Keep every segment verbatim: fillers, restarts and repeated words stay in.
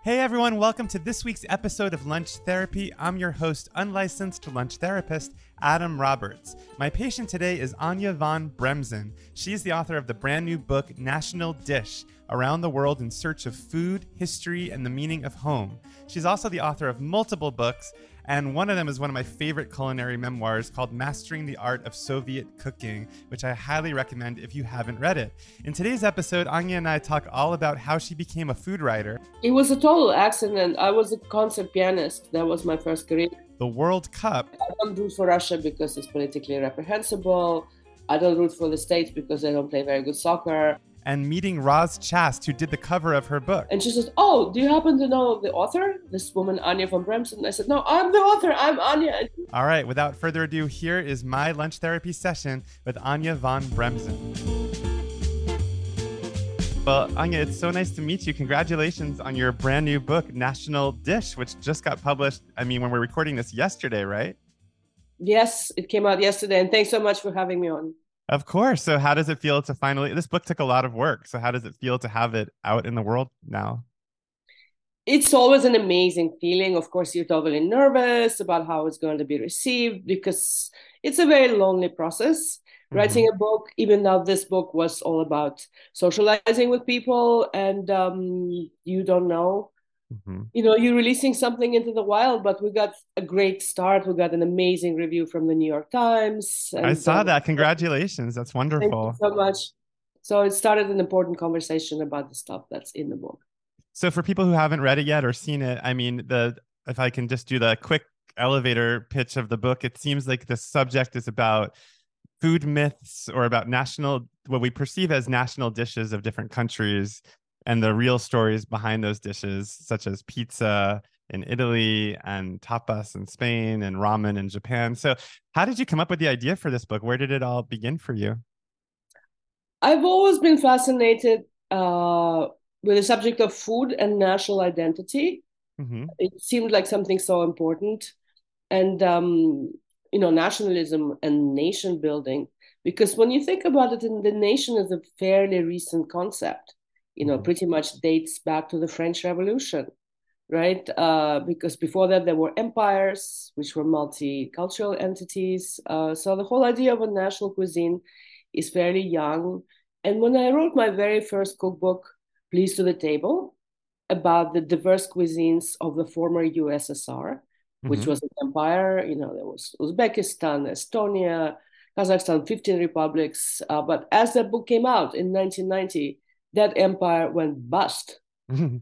Hey everyone, welcome to this week's episode of Lunch Therapy. I'm your host, unlicensed lunch therapist, Adam Roberts. My patient today is Anya von Bremzen. She is the author of the brand new book, National Dish, Around the World in Search of Food, History, and the Meaning of Home. She's also the author of multiple books, and one of them is one of my favorite culinary memoirs called Mastering the Art of Soviet Cooking, which I highly recommend if you haven't read it. In today's episode, Anya and I talk all about how she became a food writer. It was a total accident. I was a concert pianist. That was my first career. The World Cup. I don't root for Russia because it's politically reprehensible. I don't root for the States because they don't play very good soccer. And meeting Roz Chast, who did the cover of her book. And she says, oh, do you happen to know the author? This woman, Anya von Bremzen. I said, no, I'm the author. I'm Anya. All right, without further ado, here is my lunch therapy session with Anya von Bremzen. Well, Anya, it's so nice to meet you. Congratulations on your brand new book, National Dish, which just got published, I mean, when we're recording this yesterday, right? Yes, it came out yesterday. And thanks so much for having me on. Of course. So how does it feel to finally, this book took a lot of work. So how does it feel to have it out in the world now? It's always an amazing feeling. Of course, you're totally nervous about how it's going to be received because it's a very lonely process. Mm-hmm. Writing a book, even though this book was all about socializing with people and um, you don't know. Mm-hmm. You know, you're releasing something into the wild, but we got a great start. We got an amazing review from the New York Times. And, I saw uh, that. Congratulations. That's wonderful. Thank you so much. So it started an important conversation about the stuff that's in the book. So for people who haven't read it yet or seen it, I mean, the if I can just do the quick elevator pitch of the book, it seems like the subject is about food myths or about national, what we perceive as national dishes of different countries, and the real stories behind those dishes, such as pizza in Italy and tapas in Spain and ramen in Japan. So how did you come up with the idea for this book? Where did it all begin for you? I've always been fascinated uh, with the subject of food and national identity. Mm-hmm. It seemed like something so important. And, um, you know, nationalism and nation building, because when you think about it, the nation is a fairly recent concept. You know, pretty much dates back to the French Revolution, right? Uh, because before that, there were empires, which were multicultural entities. Uh, so the whole idea of a national cuisine is fairly young. And when I wrote my very first cookbook, Please to the Table, about the diverse cuisines of the former U S S R, mm-hmm. which was an empire, you know, there was Uzbekistan, Estonia, Kazakhstan, fifteen republics. Uh, but as that book came out in nineteen ninety, that empire went bust. so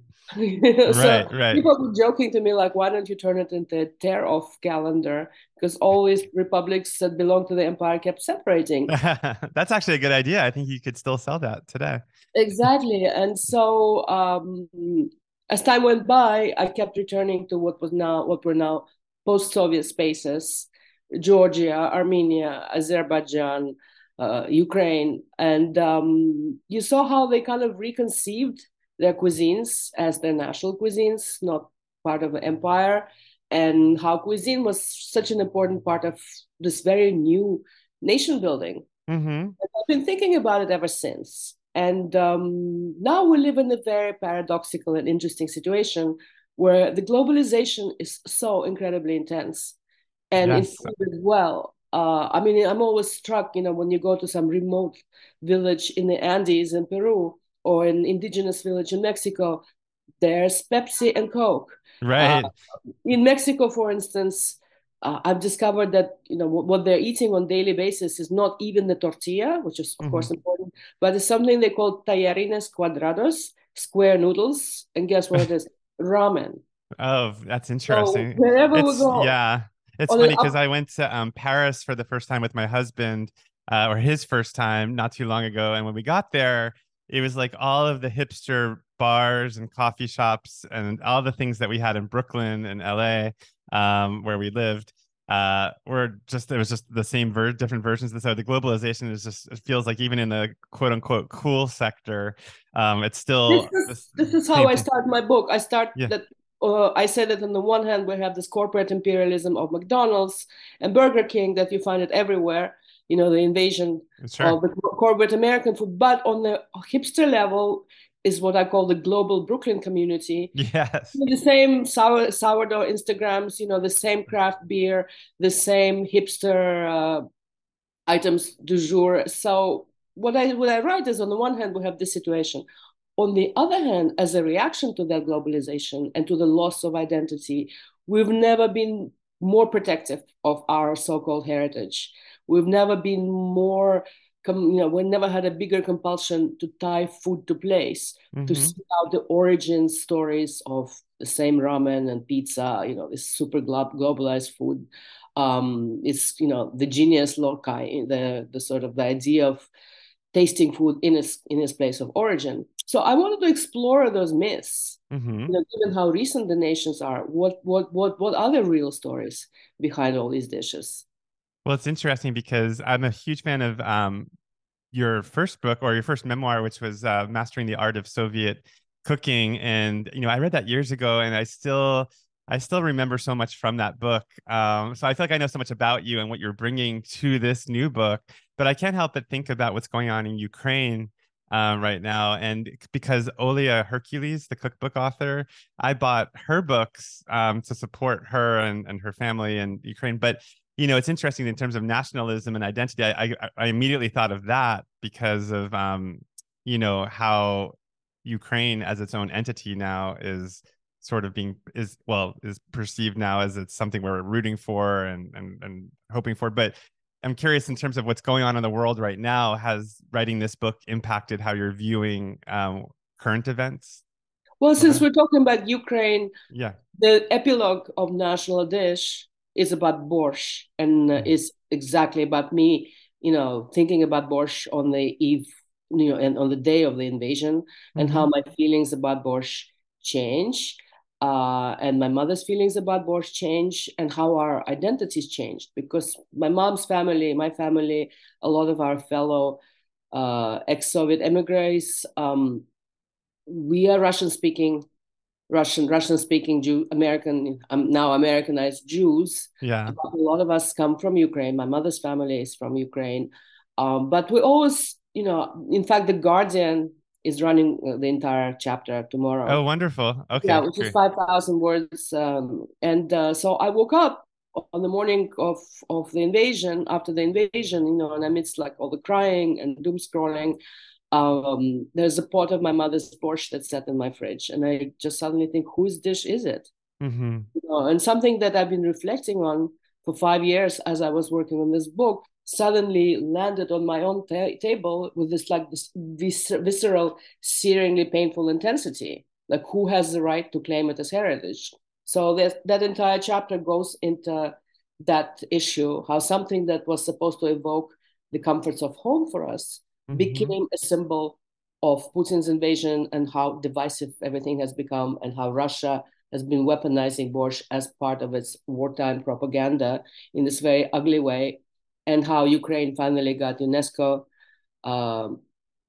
right, right. People were joking to me, like, why don't you turn it into a tear-off calendar? Because all these republics that belonged to the empire kept separating. That's actually a good idea. I think you could still sell that today. Exactly. And so um, as time went by, I kept returning to what was now, what were now post-Soviet spaces, Georgia, Armenia, Azerbaijan, Uh, Ukraine, and um, you saw how they kind of reconceived their cuisines as their national cuisines, not part of the empire, and how cuisine was such an important part of this very new nation building. Mm-hmm. And I've been thinking about it ever since. And um, now we live in a very paradoxical and interesting situation where the globalization is so incredibly intense, and yes. in food as well. Uh, I mean, I'm always struck, you know, when you go to some remote village in the Andes in Peru or an indigenous village in Mexico, there's Pepsi and Coke. Right. Uh, in Mexico, for instance, uh, I've discovered that, you know, what, what they're eating on a daily basis is not even the tortilla, which is, of mm-hmm. course, important, but it's something they call tallarines cuadrados, square noodles. And guess what it is? Ramen. Oh, that's interesting. So wherever it's, we go. Yeah. It's funny because I went to um, Paris for the first time with my husband, uh, or his first time not too long ago. And when we got there, it was like all of the hipster bars and coffee shops and all the things that we had in Brooklyn and L A, um, where we lived, uh, were just, it was just the same, ver- different versions. So the globalization is just, it feels like even in the quote unquote cool sector, um, it's still. This is, this is how I start my book. I start yeah. that. Uh, I said that on the one hand, we have this corporate imperialism of McDonald's and Burger King that you find it everywhere, you know, the invasion sure. of the corporate American food. But on the hipster level, is what I call the global Brooklyn community. Yes. The same sour, sourdough Instagrams, you know, the same craft beer, the same hipster uh, items du jour. So what I what I write is, on the one hand, we have this situation. On the other hand, as a reaction to that globalization and to the loss of identity, we've never been more protective of our so-called heritage. We've never been more, you know, we never had a bigger compulsion to tie food to place, mm-hmm. to seek out the origin stories of the same ramen and pizza, you know, this super globalized food. Um, it's, you know, the genius loci, the, the sort of the idea of tasting food in its, in its place of origin. So I wanted to explore those myths, mm-hmm. you know, given how recent the nations are. What, what, what, what are the real stories behind all these dishes? Well, it's interesting because I'm a huge fan of um, your first book, or your first memoir, which was uh, Mastering the Art of Soviet Cooking. And, you know, I read that years ago, and I still, I still remember so much from that book. Um, so I feel like I know so much about you and what you're bringing to this new book, but I can't help but think about what's going on in Ukraine um, right now. And because Olia Hercules, the cookbook author, I bought her books um, to support her and, and her family in Ukraine. But you know, it's interesting in terms of nationalism and identity. I, I, I immediately thought of that because of, um, you know, how Ukraine as its own entity now is sort of being is well is perceived now as it's something we're rooting for and and and hoping for. But I'm curious, in terms of what's going on in the world right now, has writing this book impacted how you're viewing um, current events? Well, since okay. we're talking about Ukraine, yeah, the epilogue of National Dish is about borscht, and uh, is exactly about me, you know, thinking about borscht on the eve, you know, and on the day of the invasion, and mm-hmm. how my feelings about borscht change, uh, and my mother's feelings about borscht change, and how our identities changed. Because my mom's family, my family, a lot of our fellow uh, ex-Soviet emigres, um, we are Russian-speaking. Russian, Russian-speaking Jew, American, um, now Americanized Jews. Yeah, a lot of us come from Ukraine. My mother's family is from Ukraine, um, but we always, you know, in fact, The Guardian is running the entire chapter tomorrow. Oh, wonderful! Okay, yeah, which great. is five thousand words, um, and uh, so I woke up on the morning of of the invasion, after the invasion, you know, and amidst like all the crying and doom scrolling. Um, there's a pot of my mother's borscht that's sat in my fridge, and I just suddenly think, whose dish is it? Mm-hmm. You know, and something that I've been reflecting on for five years as I was working on this book suddenly landed on my own ta- table with this like this vis- visceral, searingly painful intensity. Like, who has the right to claim it as heritage? So that that entire chapter goes into that issue, how something that was supposed to evoke the comforts of home for us became mm-hmm. a symbol of Putin's invasion, and how divisive everything has become, and how Russia has been weaponizing borscht as part of its wartime propaganda in this very ugly way, and how Ukraine finally got UNESCO um,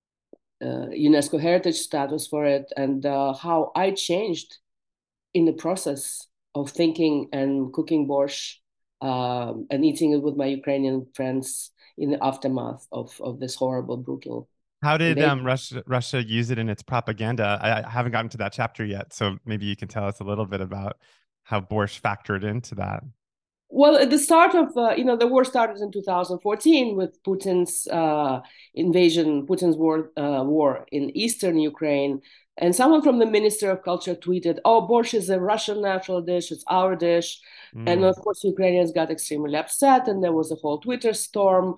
uh, UNESCO heritage status for it, and uh, how I changed in the process of thinking and cooking borscht um, and eating it with my Ukrainian friends in the aftermath of, of this horrible, brutal. How did um, Russia Russia use it in its propaganda? I, I haven't gotten to that chapter yet, so maybe you can tell us a little bit about how borscht factored into that. Well, at the start of, uh, you know, the war started in two thousand fourteen with Putin's uh, invasion, Putin's war, uh, war in eastern Ukraine. And someone from the Minister of Culture tweeted, oh, borscht is a Russian national dish, it's our dish. Mm. And of course, Ukrainians got extremely upset, and there was a whole Twitter storm.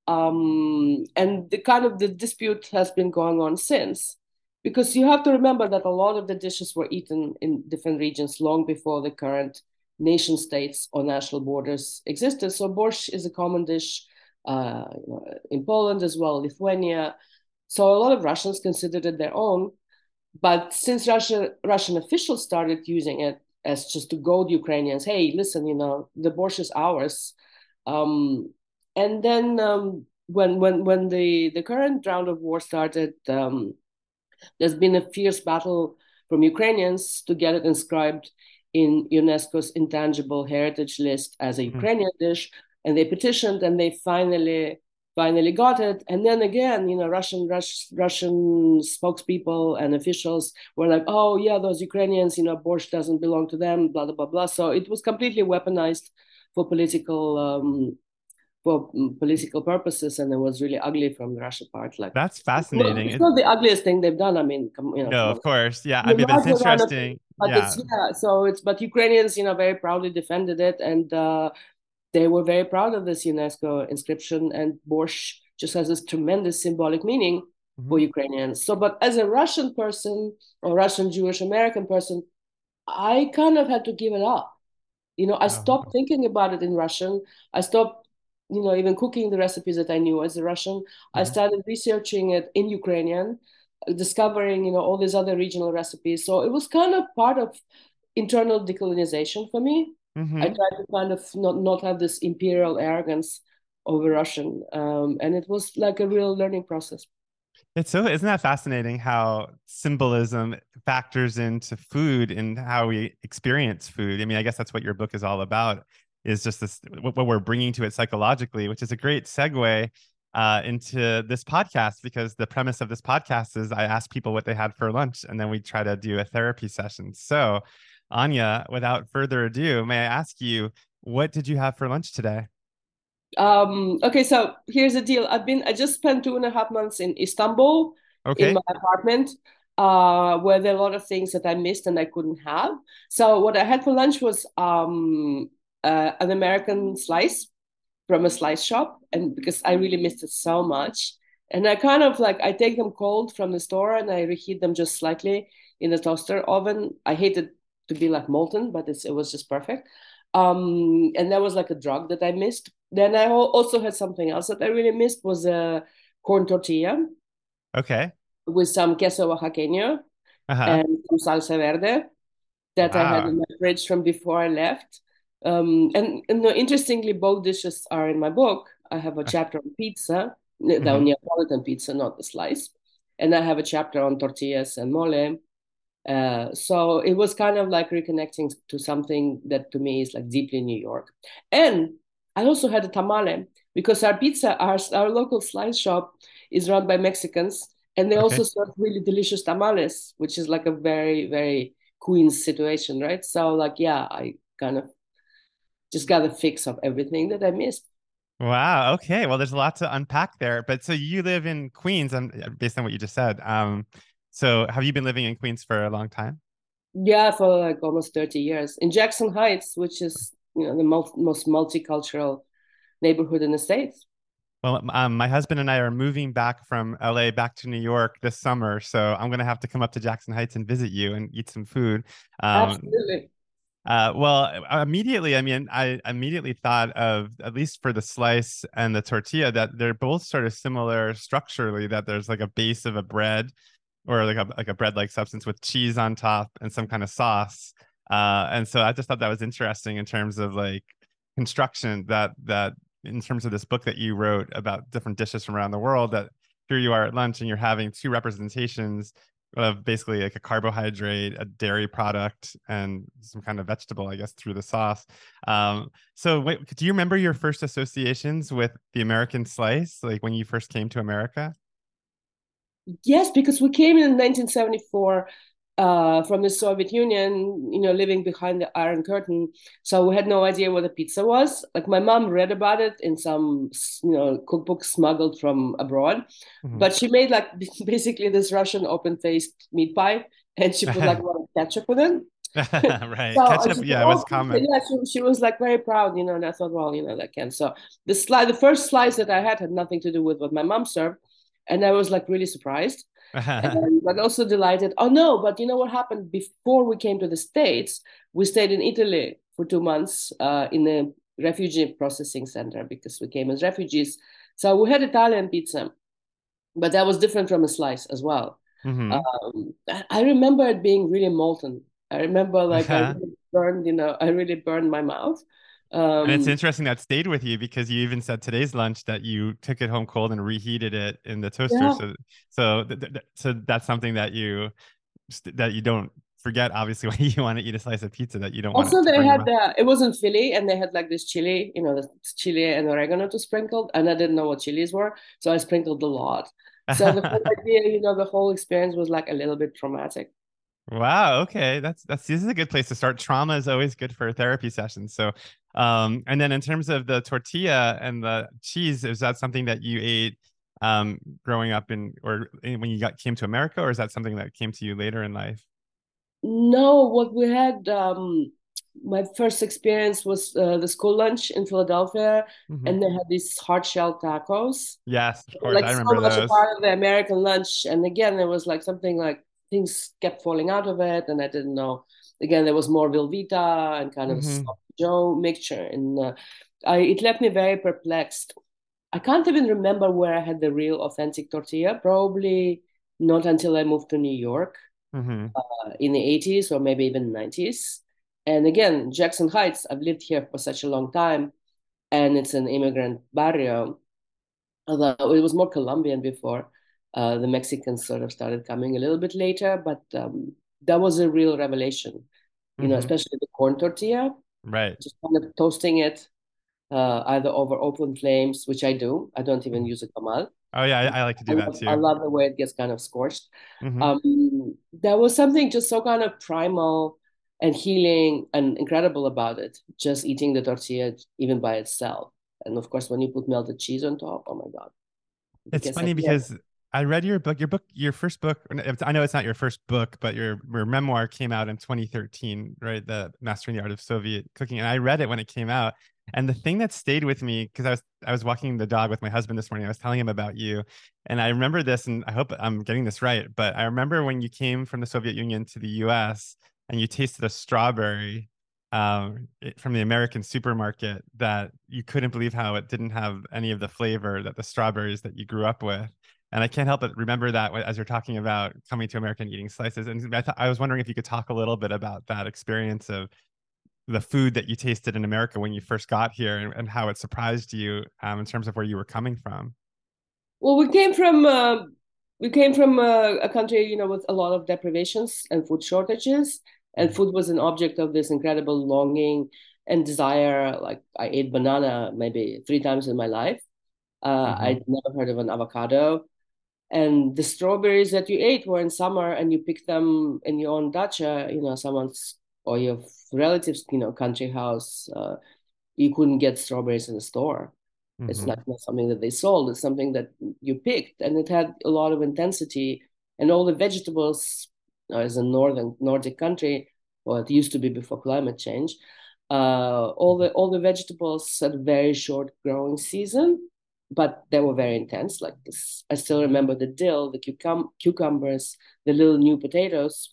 Um, and the kind of the dispute has been going on since. Because you have to remember that a lot of the dishes were eaten in different regions long before the current nation states or national borders existed. So borscht is a common dish uh, in Poland as well, Lithuania. So a lot of Russians considered it their own. But since Russia, Russian officials started using it as just to goad Ukrainians, hey, listen, you know, the borscht is ours. Um, and then um, when when when the, the current round of war started, um, there's been a fierce battle from Ukrainians to get it inscribed in UNESCO's intangible heritage list as a Ukrainian mm. dish. And they petitioned, and they finally finally got it. And then again, you know, Russian Rush, Russian spokespeople and officials were like, oh, yeah, those Ukrainians, you know, borscht doesn't belong to them, blah, blah, blah, blah. So it was completely weaponized for political um, for political purposes, and it was really ugly from the Russian part. Like, That's well, fascinating. it's It, not the ugliest thing they've done. I mean, come, you know, no, come of on. course. Yeah. I The mean, but it's larger one of it, interesting. but Yeah. it's yeah. So it's but Ukrainians, you know, very proudly defended it, and uh, they were very proud of this UNESCO inscription. And borscht just has this tremendous symbolic meaning Mm-hmm. for Ukrainians. So, but as a Russian person or Russian Jewish American person, I kind of had to give it up. You know, I stopped Oh. thinking about it in Russian. I stopped, you know, even cooking the recipes that I knew as a Russian. I Mm-hmm. started researching it in Ukrainian, discovering, you know, all these other regional recipes. So it was kind of part of internal decolonization for me. I Mm-hmm. tried to kind of not, not have this imperial arrogance over Russian. Um, and it was like a real learning process. It's so, isn't that fascinating how symbolism factors into food and how we experience food? I mean, I guess that's what your book is all about, is just this, what, what we're bringing to it psychologically, which is a great segue uh, into this podcast, because the premise of this podcast is I ask people what they had for lunch and then we try to do a therapy session. So, Anya, without further ado, may I ask you, what did you have for lunch today? Um, okay, so here's the deal. I've been I just spent two and a half months in Istanbul in Okay. my apartment, uh, where there are a lot of things that I missed and I couldn't have. So what I had for lunch was um uh, an American slice from a slice shop, and because I really missed it so much. And I kind of like I take them cold from the store and I reheat them just slightly in the toaster oven. I hate it to be like molten, but it's, it was just perfect. Um, and that was like a drug that I missed. Then I also had something else that I really missed was a corn tortilla Okay. with some queso oaxaqueño Uh-huh. and some salsa verde that I had Wow. in my fridge from before I left. Um, and, and no, interestingly, both dishes are in my book. I have a chapter on pizza, the Mm-hmm. Neapolitan pizza, not the slice. And I have a chapter on tortillas and mole. Uh, so it was kind of like reconnecting to something that to me is like deeply New York. And I also had a tamale because our pizza, our, our local slice shop is run by Mexicans, and they Okay. also serve really delicious tamales, which is like a very, very Queens situation, right? So like, yeah, I kind of just got a fix of everything that I missed. Wow. Okay. Well, there's a lot to unpack there. But so you live in Queens, um, based on what you just said. Um, so have you been living in Queens for a long time? Yeah, for like almost thirty years in Jackson Heights, which is, you know, the mul- most multicultural neighborhood in the States. Well, um, my husband and I are moving back from L A back to New York this summer, so I'm gonna have to come up to Jackson Heights and visit you and eat some food. Um, Absolutely. uh, well, immediately, I mean, I immediately thought of, at least for the slice and the tortilla, that they're both sort of similar structurally. That there's like a base of a bread, or like a like a bread-like substance with cheese on top and some kind of sauce. Uh, and so I just thought that was interesting in terms of like construction, that that in terms of this book that you wrote about different dishes from around the world, that here you are at lunch and you're having two representations of basically like a carbohydrate, a dairy product, and some kind of vegetable, I guess, through the sauce. Um, so wait, do you remember your first associations with the American slice, like when you first came to America? Yes, because we came in nineteen seventy-four uh, from the Soviet Union, you know, living behind the Iron Curtain. So we had no idea what a pizza was. Like my mom read about it in some, you know, cookbook smuggled from abroad, Mm-hmm. but she made like basically this Russian open-faced meat pie, and she put like a lot of ketchup with it. Right. So and Ketchup, she said, yeah, it was "Oh, pizza." common. Yeah." She, she was like very proud, you know. And I thought, well, you know, that can. So the slice, the first slice that I had had nothing to do with what my mom served, and I was like really surprised, and, but also delighted. Oh no, but you know what happened before we came to the States? We stayed in Italy for two months uh, in a refugee processing center because we came as refugees. So we had Italian pizza, but that was different from a slice as well. Hmm. Um, I I remember it being really molten. I remember like I really burned, you know, I really burned my mouth. And it's Um, interesting that stayed with you, because you even said today's lunch that you took it home cold and reheated it in the toaster. yeah, So, so, th th so that's something that you that you don't forget obviously when you want to eat a slice of pizza that you don't want it Also, to they bring had about. uh, it was in Philly, and they had like this chili, you know, the chili and oregano to sprinkle, and I didn't know what chilies were, so I sprinkled a lot. So the whole idea, you know, the whole experience was like a little bit traumatic. Wow. Okay. That's that's this is a good place to start. Trauma is always good for therapy sessions. So, um, and then in terms of the tortilla and the cheese, is that something that you ate um growing up in or in, when you got came to America, or is that something that came to you later in life? No, what we had, um, my first experience was uh, the school lunch in Philadelphia, Hmm. and they had these hard shell tacos. Yes, of course. Like I so remember much a those. part of the American lunch. And again, there was like something like things kept falling out of it, and I didn't know. Again, there was more Velveeta and kind of a Hmm. soft Joe mixture, and uh, I, it left me very perplexed. I can't even remember where I had the real authentic tortilla. Probably not until I moved to New York Hmm. uh, in the eighties or maybe even nineties. And again, Jackson Heights, I've lived here for such a long time, and it's an immigrant barrio, although it was more Colombian before. Uh, the Mexicans sort of started coming a little bit later, but um, that was a real revelation, you know, Hmm. especially the corn tortilla, Right. just kind of toasting it uh, either over open flames, which I do. I don't even Mhm. use a comal. Oh yeah, I, I like to I do that love, I too. love the way it gets kind of scorched. Hmm. Um, there was something just so kind of primal and healing and incredible about it, just eating the tortilla even by itself. And of course, when you put melted cheese on top, oh my God, it It's gets like, funny yeah. because I read your book, your book, your first book. I know it's not your first book, but your, your memoir came out in twenty thirteen, right? The Mastering the Art of Soviet Cooking. And I read it when it came out. And the thing that stayed with me, because I was I was walking the dog with my husband this morning, I was telling him about you. And I remember this, and I hope I'm getting this right, but I remember when you came from the Soviet Union to the U S and you tasted a strawberry um, it, from the American supermarket that you couldn't believe how it didn't have any of the flavor that the strawberries that you grew up with. And I can't help but remember that as you're talking about coming to America and eating slices. And I, th- I was wondering if you could talk a little bit about that experience of the food that you tasted in America when you first got here and, and how it surprised you um, in terms of where you were coming from. Well, we came from uh, we came from uh, a country, you know, with a lot of deprivations and food shortages, and Mm-hmm. food was an object of this incredible longing and desire. Like I ate banana maybe three times in my life. Uh, Mm-hmm. I'd never heard of an avocado. And the strawberries that you ate were in summer, and you picked them in your own dacha, you know, someone's or your relatives, you know, country house. Uh, you couldn't get strawberries in the store. It's Mm-hmm. not, not something that they sold. It's something that you picked, and it had a lot of intensity. And all the vegetables, uh, as a northern Nordic country, well, it used to be before climate change. Uh, all the all the vegetables had a very short growing season, but they were very intense. Like this, I still remember the dill, the cucum- cucumbers, the little new potatoes.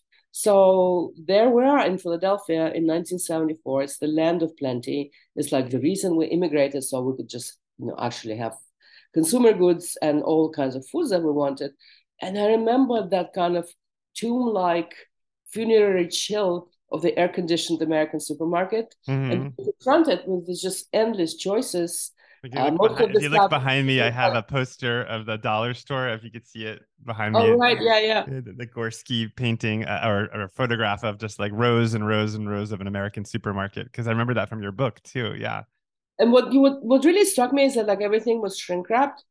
So there we are in Philadelphia in nineteen seventy-four. It's the land of plenty. It's like the reason we immigrated, so we could just, you know, actually have consumer goods and all kinds of foods that we wanted. And I remember that kind of tomb-like funerary chill of the air-conditioned American supermarket, and Mm-hmm. confronted with these just endless choices. If you Uh, look most behind, of if the you look stuff. behind me, I have a poster of the dollar store. If you could see it behind Oh me, right, yeah, yeah. the, the Gorski painting uh, or, or a photograph of just like rows and rows and rows of an American supermarket. Because I remember that from your book too. Yeah. And what you what, what really struck me is that like everything was shrink wrapped.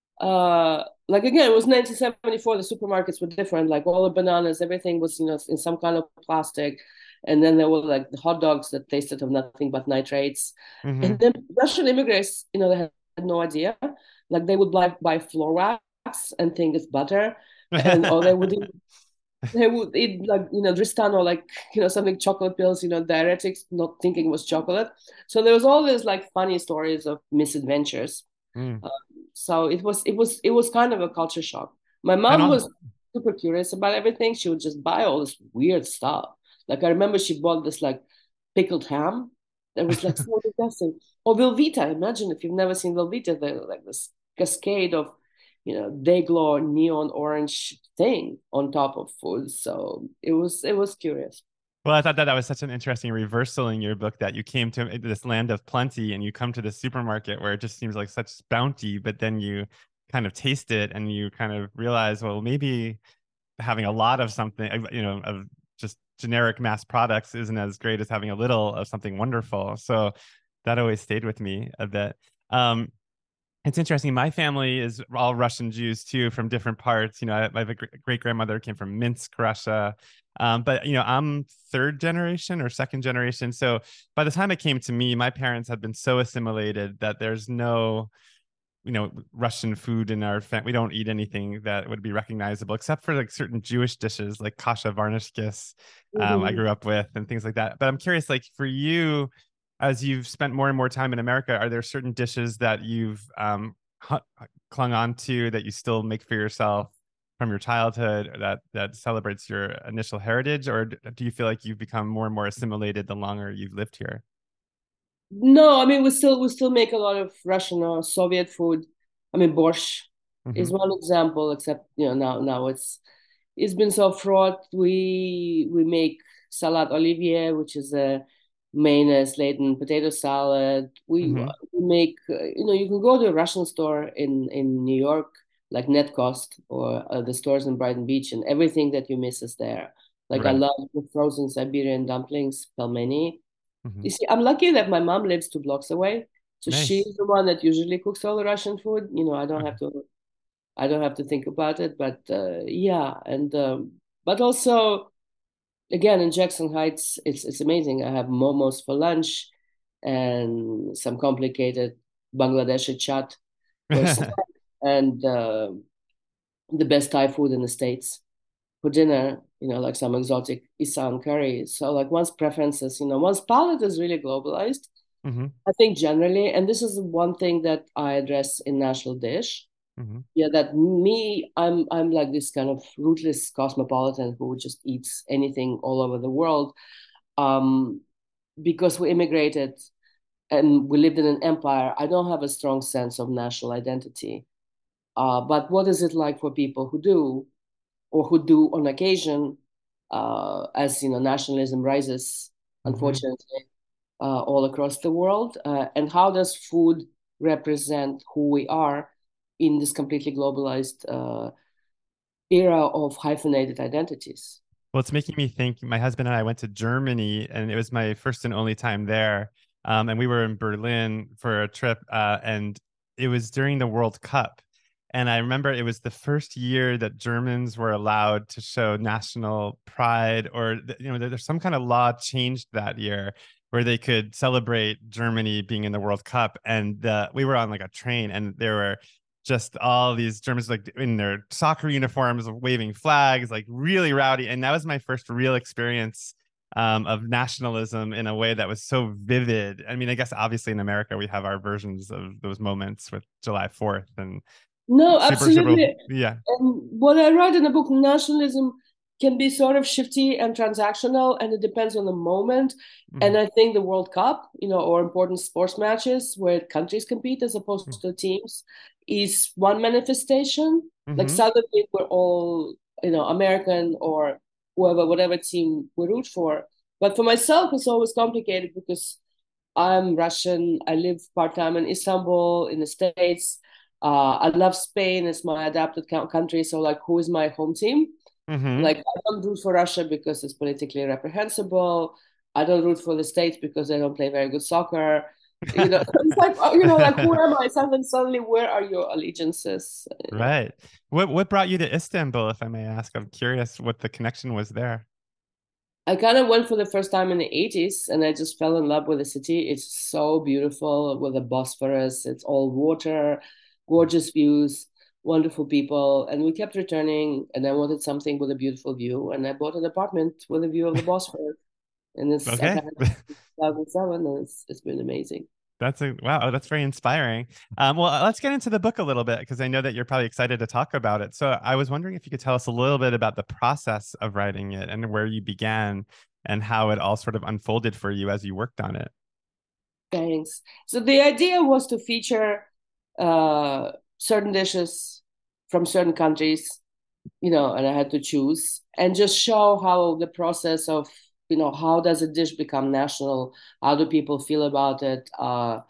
Uh, like again, it was nineteen seventy-four. The supermarkets were different. Like all the bananas, everything was, you know, in some kind of plastic. And then there were like the hot dogs that tasted of nothing but nitrates. And Mm-hmm. then Russian immigrants, you know, they had no idea. Like they would buy, buy flour wax and think it's butter, and or they would eat, they would eat like, you know, Dristan or like, you know, something chocolate pills, you know, diuretics, not thinking it was chocolate. So there was all these like funny stories of misadventures. Mm. Uh, so it was it was it was kind of a culture shock. My And mom all, was super curious about everything. She would just buy all this weird stuff. Like I remember she bought this like pickled ham that was like so disgusting. Or Velveeta. Imagine if you've never seen Velveeta, they're like this cascade of, you know, Dayglow neon orange thing on top of food. So it was it was curious. well, I thought that that was such an interesting reversal in your book that you came to this land of plenty and you come to the supermarket where it just seems like such bounty, but then you kind of taste it and you kind of realize, well, maybe having a lot of something, you know, of just generic mass products isn't as great as having a little of something wonderful. So that always stayed with me a bit. Um, it's interesting. My family is all Russian Jews too, from different parts. You know, I, I have a great grandmother came from Minsk, Russia. Um, but you know, I'm third generation or second generation. So by the time it came to me, my parents had been so assimilated that there's no, you know, Russian food in our family. We don't eat anything that would be recognizable except for like certain Jewish dishes like kasha varnishkis um, I Mm-hmm. grew up with and things like that. But I'm curious, like for you, as you've spent more and more time in America, are there certain dishes that you've um, clung on to that you still make for yourself from your childhood that that celebrates your initial heritage, or do you feel like you've become more and more assimilated the longer you've lived here? No, I mean we still we still make a lot of Russian or Soviet food. I mean borscht Mm-hmm. is one example, except you know now now it's it's been so fraught. We we make salad olivier, which is a mayonnaise laden potato salad. We, Mm-hmm. we make uh, you know you can go to a Russian store in in New York like Netcost or uh, the stores in Brighton Beach, and everything that you miss is there. Like I Right. love the frozen Siberian dumplings, pelmeni. Mm-hmm. You see, I'm lucky that my mom lives two blocks away. So Nice. she's the one that usually cooks all the Russian food. You know, I don't have Okay. to I don't have to think about it. But uh, yeah, and um, but also again in Jackson Heights, it's it's amazing. I have momos for lunch and some complicated Bangladeshi chat for snack and uh, the best Thai food in the States for dinner, you know, like some exotic Isan curry. So like one's preferences, you know, one's palate is really globalized. Mm-hmm. I think generally, and this is one thing that I address in National Dish. Mm-hmm. Yeah, that me, I'm I'm like this kind of rootless cosmopolitan who just eats anything all over the world. Um, because we immigrated and we lived in an empire, I don't have a strong sense of national identity. Uh, but what is it like for people who do, or who do on occasion, uh, as you know, nationalism rises, Mm-hmm. unfortunately, uh, all across the world? Uh, and how does food represent who we are in this completely globalized uh, era of hyphenated identities? Well, it's making me think. My husband and I went to Germany, and it was my first and only time there. Um, and we were in Berlin for a trip, uh, and it was during the World Cup. And I remember it was the first year that Germans were allowed to show national pride, or you know, there's some kind of law changed that year where they could celebrate Germany being in the World Cup. And uh, we were on like a train, and there were just all these Germans like in their soccer uniforms, waving flags, like really rowdy. And that was my first real experience um, of nationalism in a way that was so vivid. I mean, I guess obviously in America we have our versions of those moments with July fourth and No, Super Super. absolutely. Yeah. And what I write in the book, nationalism can be sort of shifty and transactional, and it depends on the moment. Mm-hmm. And I think the World Cup, you know, or important sports matches where countries compete as opposed to teams is one manifestation. Like Mm-hmm. suddenly we're all, you know, American or whoever, whatever team we root for. But for myself, it's always complicated because I'm Russian. I live part time in Istanbul in the States. Uh, I love Spain. It's my adapted country. So, like, who is my home team? Mm-hmm. Like, I don't root for Russia because it's politically reprehensible. I don't root for the States because they don't play very good soccer. You know, it's like, oh, you know, like, who am I? Suddenly, suddenly, where are your allegiances? Yeah. Right. What what brought you to Istanbul, if I may ask? I'm curious what the connection was there. I kind of went for the first time in the eighties and I just fell in love with the city. It's so beautiful with the Bosphorus. It's all water, gorgeous views, wonderful people. And we kept returning and I wanted something with a beautiful view. And I bought an apartment with a view of the Bosphorus. And it's, I Okay. kind of two thousand seven and it's, it's been amazing. That's a wow, that's very inspiring. Um, well, uh, let's get into the book a little bit because I know that you're probably excited to talk about it. So I was wondering if you could tell us a little bit about the process of writing it and where you began and how it all sort of unfolded for you as you worked on it. Thanks. So the idea was to feature uh, certain dishes from certain countries, you know, and I had to choose and just show how the process of, you know, how does a dish become national? How do people feel about it? Uh,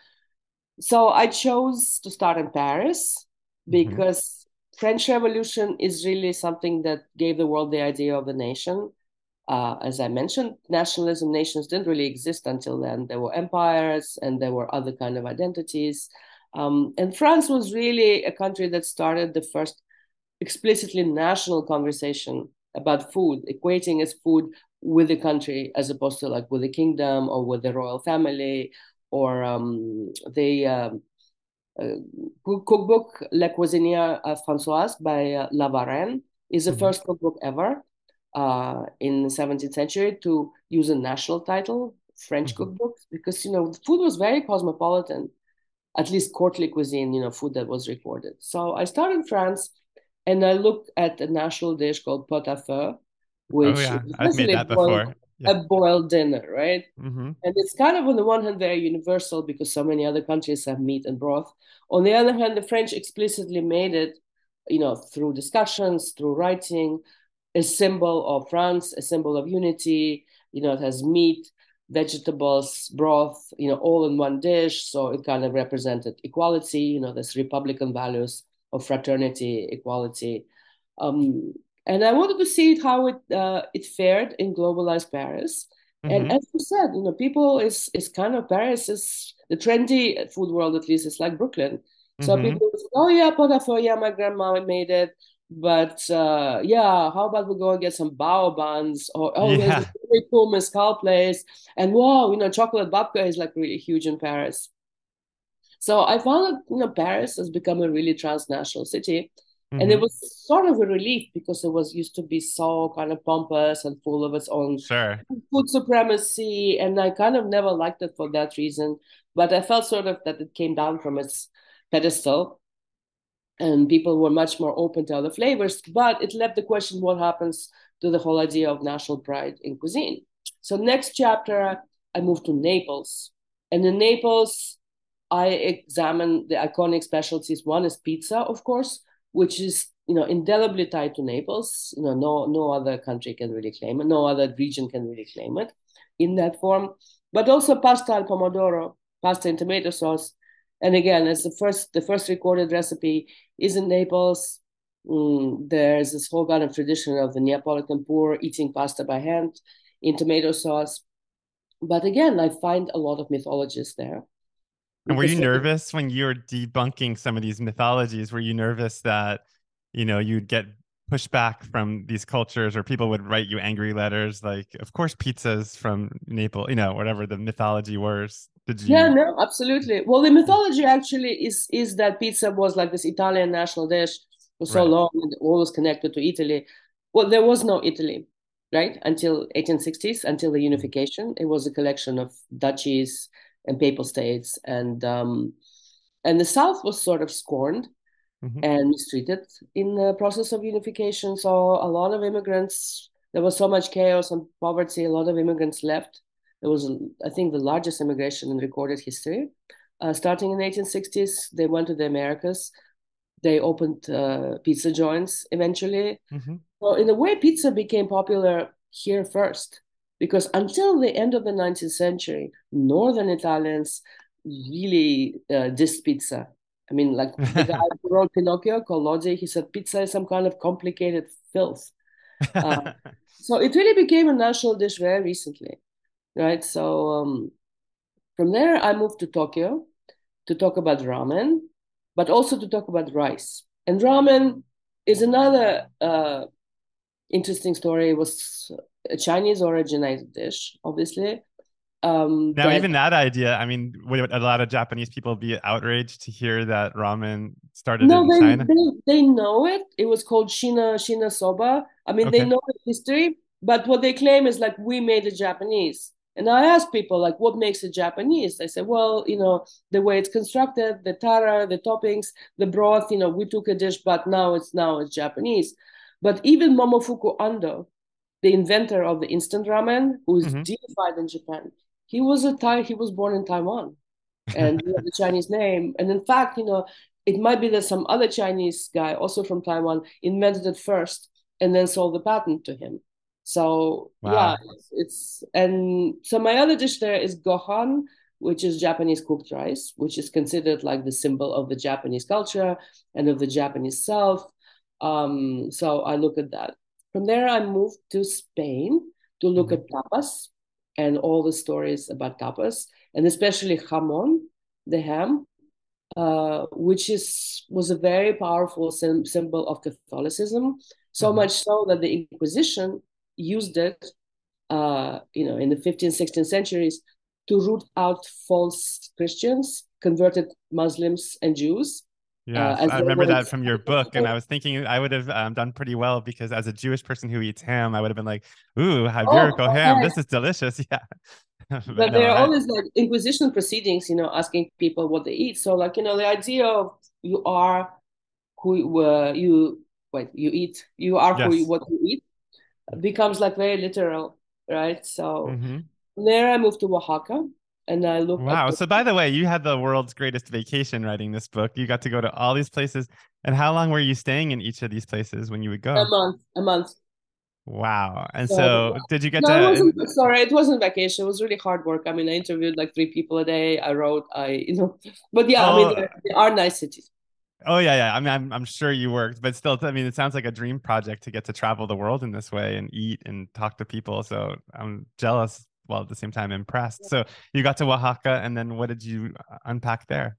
so I chose to start in Paris Mm-hmm. because French Revolution is really something that gave the world the idea of the nation. Uh, as I mentioned, nationalism, nations didn't really exist until then. There were empires and there were other kind of identities. Um, and France was really a country that started the first explicitly national conversation about food, equating its food with the country as opposed to like with the kingdom or with the royal family or um, the um, uh, cookbook Le Cuisinière uh, Françoise by uh, La Varenne is the mm-hmm. first cookbook ever uh, in the seventeenth century to use a national title, French mm-hmm. cookbook, because, you know, food was very cosmopolitan, at least courtly cuisine, you know, food that was recorded. So I started in France and I looked at a national dish called pot à feu, which oh, yeah. I've made that boiled, before. Yeah. A boiled dinner, right? Mm-hmm. And it's kind of on the one hand very universal because so many other countries have meat and broth. On the other hand, the French explicitly made it, you know, through discussions, through writing, a symbol of France, a symbol of unity. You know, it has meat, vegetables, broth, you know, all in one dish. So it kind of represented equality, you know, this Republican values of fraternity, equality. Um, and I wanted to see it, how it uh, it fared in globalized Paris. Mm-hmm. And as you said, you know, people is is kind of Paris is the trendy food world, at least, is like Brooklyn. So mm-hmm. people say, oh yeah, pot à feu, yeah, my grandma made it. But uh, yeah, how about we go and get some bao buns? Or oh, yeah. there's a really cool mezcal place. And wow, you know, chocolate babka is like really huge in Paris. So I found that, you know, Paris has become a really transnational city. Mm-hmm. And it was sort of a relief because it was used to be so kind of pompous and full of its own sure. food supremacy. And I kind of never liked it for that reason. But I felt sort of that it came down from its pedestal and people were much more open to other flavors. But it left the question, what happens to the whole idea of national pride in cuisine? So next chapter, I moved to Naples. And in Naples, I examined the iconic specialties. One is pizza, of course, which is, you know, indelibly tied to Naples. You know, no, no other country can really claim it. No other region can really claim it in that form. But also pasta al pomodoro, pasta and tomato sauce. And again, it's the first, the first recorded recipe is in Naples. Mm, there's this whole kind of tradition of the Neapolitan poor eating pasta by hand in tomato sauce. But again, I find a lot of mythologists there. And were you nervous when you were debunking some of these mythologies? Were you nervous that, you know, you'd get pushback from these cultures or people would write you angry letters? Like, of course, pizza's from Naples, you know, whatever the mythology was. Did you? Yeah, no, absolutely. Well, the mythology actually is is that pizza was like this Italian national dish for so right. long and always connected to Italy. Well, there was no Italy, right? Until eighteen sixties, until the unification. It was a collection of duchies and papal states, and um, and the South was sort of scorned mm-hmm. and mistreated in the process of unification. So a lot of immigrants, there was so much chaos and poverty, a lot of immigrants left. It was, I think, the largest immigration in recorded history. Uh, starting in the eighteen sixties, they went to the Americas. They opened uh, pizza joints eventually. Mm-hmm. So in a way, pizza became popular here first. Because until the end of the nineteenth century, Northern Italians really uh, dissed pizza. I mean, like the guy who wrote Pinocchio, called Lodi, he said pizza is some kind of complicated filth. Uh, so it really became a national dish very recently, right? So um, from there, I moved to Tokyo to talk about ramen, but also to talk about rice. And ramen is another uh, interesting story. It was a Chinese originated dish, obviously. Um, now, that, even that idea, I mean, would a lot of Japanese people be outraged to hear that ramen started no, in they, China? They, they know it. It was called Shina, Shina Soba. I mean, okay. They know the history, but what they claim is like, we made it Japanese. And I ask people, like, what makes it Japanese? They say, well, you know, the way it's constructed, the tara, the toppings, the broth, you know, we took a dish, but now it's now it's Japanese. But even Momofuku Ando, the inventor of the instant ramen, who is mm-hmm. deified in Japan, he was a Thai, he was born in Taiwan, and he had the Chinese name. And in fact, you know, it might be that some other Chinese guy, also from Taiwan, invented it first and then sold the patent to him. So wow. yeah, it's, it's and so my other dish there is gohan, which is Japanese cooked rice, which is considered like the symbol of the Japanese culture and of the Japanese self. Um, so I look at that. From there, I moved to Spain to look Mm-hmm. at tapas and all the stories about tapas, and especially jamon, the ham, uh, which is was a very powerful sim- symbol of Catholicism. So Mm-hmm. much so that the Inquisition used it, uh, you know, in the fifteenth, sixteenth centuries to root out false Christians, converted Muslims and Jews, uh, Yes, as I they remember wanted. that from your book, and I was thinking I would have um, done pretty well because as a Jewish person who eats ham, I would have been like, "Ooh, Oh, Iberico ham, okay. this is delicious." Yeah, but But no, there are I always like Inquisition proceedings, you know, asking people what they eat. So, like, you know, the idea of you are who uh, you wait, you eat, you are who you, yes. what you eat becomes like very literal, right? So Mm-hmm. there I moved to Oaxaca and I looked at Wow. the, So, by the way, you had the world's greatest vacation writing this book. You got to go to all these places. And how long were you staying in each of these places when you would a go? month, a month. Wow. And So so, did you get no, it to? wasn't. Sorry, it wasn't vacation. It was really hard work. I mean, I interviewed like three people a day. I wrote, I, you know, but yeah, I mean, Oh, they they are nice cities. oh yeah, yeah. I mean, I'm I'm sure you worked, but still, I mean, it sounds like a dream project to get to travel the world in this way and eat and talk to people. So I'm jealous, while at the same time impressed. So you got to Oaxaca, and then what did you uh, unpack there?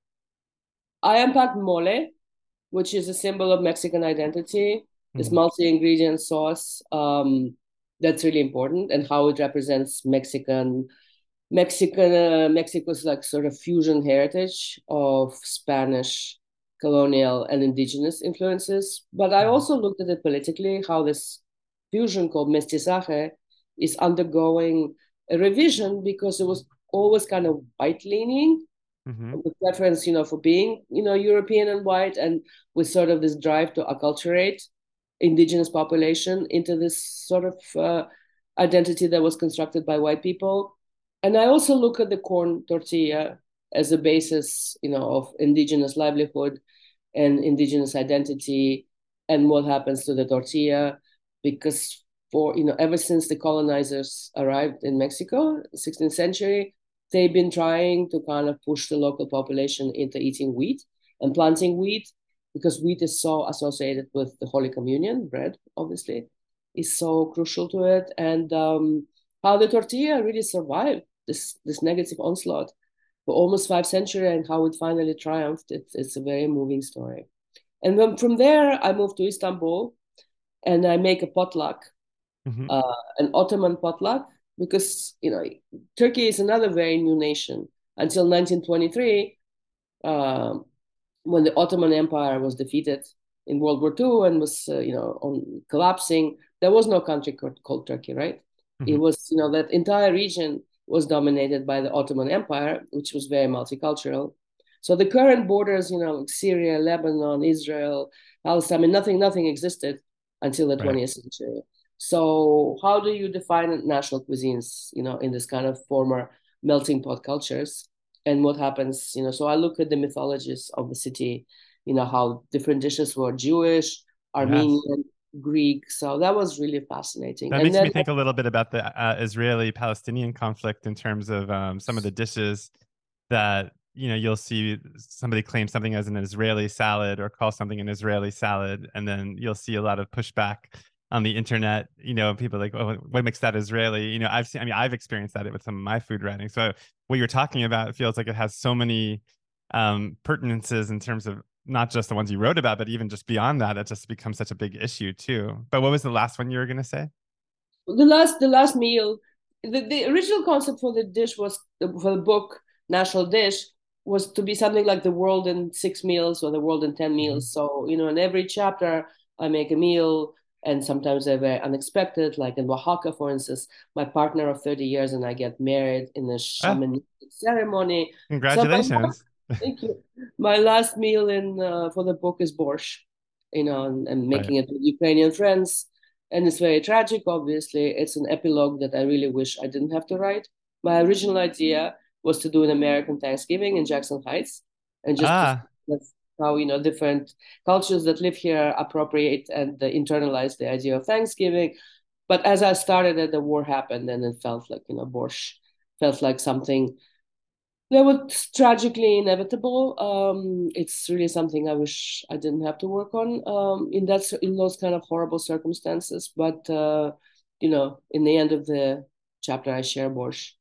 I unpacked mole, which is a symbol of Mexican identity. This Hmm. multi-ingredient sauce, um, that's really important, and how it represents Mexican Mexican uh, Mexico's like sort of fusion heritage of Spanish colonial and indigenous influences. But I Hmm. also looked at it politically, how this fusion called mestizaje is undergoing a revision because it was always kind of white leaning, Hmm. with preference, you know, for being, you know, European and white, and with sort of this drive to acculturate indigenous population into this sort of uh, identity that was constructed by white people. And I also look at the corn tortilla as a basis, you know, of indigenous livelihood and indigenous identity, and what happens to the tortilla, because for, you know, ever since the colonizers arrived in Mexico, sixteenth century, they've been trying to kind of push the local population into eating wheat and planting wheat, because wheat is so associated with the Holy Communion, bread, obviously, is so crucial to it. And um, how the tortilla really survived this, this negative onslaught for almost five centuries, and how it finally triumphed. It's, it's a very moving story. And then from there, I moved to Istanbul and I make a potluck, Hmm. uh, an Ottoman potluck, because, you know, Turkey is another very new nation. Until nineteen twenty-three, um, when the Ottoman Empire was defeated in World War Two and was, uh, you know, on collapsing, there was no country called, called Turkey, right? It Hmm. was, you know, that entire region was dominated by the Ottoman Empire, which was very multicultural. So the current borders, you know, like Syria, Lebanon, Israel, Palestine, I mean, nothing, nothing existed until the Right. twentieth century. So how do you define national cuisines, you know, in this kind of former melting pot cultures? And what happens, you know, so I look at the mythologies of the city, you know, how different dishes were Jewish, Yes. Armenian, Greek. So that was really fascinating. That And makes then, me think a little bit about the uh, Israeli-Palestinian conflict in terms of um, some of the dishes that you know you'll see somebody claim something as an Israeli salad or call something an Israeli salad, and then you'll see a lot of pushback on the internet. You know, people are like, "Oh, what makes that Israeli?" You know, I've seen. I mean, I've experienced that with some of my food writing. So what you're talking about feels like it has so many um, pertinences in terms of not just the ones you wrote about, but even just beyond that, it just becomes such a big issue too. But what was the last one you were going to say? the last the last meal, the, the original concept for the dish was, for the book National Dish, was to be something like the world in six meals or the world in ten Mm-hmm. meals. So, you know, in every chapter I make a meal, and sometimes they're very unexpected, like in Oaxaca, for instance, my partner of thirty years and I get married in a Ah, shamanistic ceremony. So my congratulations. thank you. My last meal in uh, for the book is borscht, you know, and, and Right. making it with Ukrainian friends, and it's very tragic. Obviously, it's an epilogue that I really wish I didn't have to write. My original idea was to do an American Thanksgiving in Jackson Heights, and just to, Ah, that's how, you know, different cultures that live here appropriate and uh, internalize the idea of Thanksgiving. But as I started it, the war happened, and it felt like, you know, borscht felt like something that was tragically inevitable. Um, it's really something I wish I didn't have to work on, um, in that in those kind of horrible circumstances. But uh, you know, in the end of the chapter, I share borscht